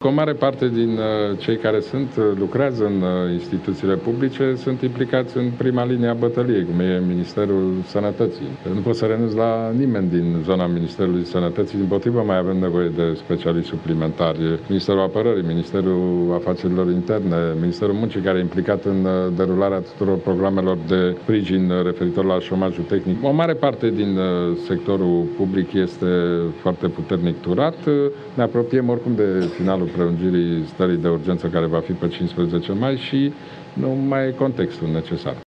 că o mare parte din cei care lucrează în instituțiile publice sunt implicați în prima linie a bătăliei, cum e Ministerul Sănătății. Nu pot să renunț la nimeni din zona Ministerului Sănătății, dimpotrivă mai avem nevoie de specialiști suplimentari. Ministerul Apărării, Ministerul Afacerilor Interne, Ministerul Muncii, care e implicat în derularea tuturor programelor de sprijin referitor la șomajul tehnic. O mare parte din sectorul public este foarte puternic turat. Ne apropiem oricum de finalul prelungirii stării de urgență, care va fi pe 15 mai, și nu mai e contextul necesar.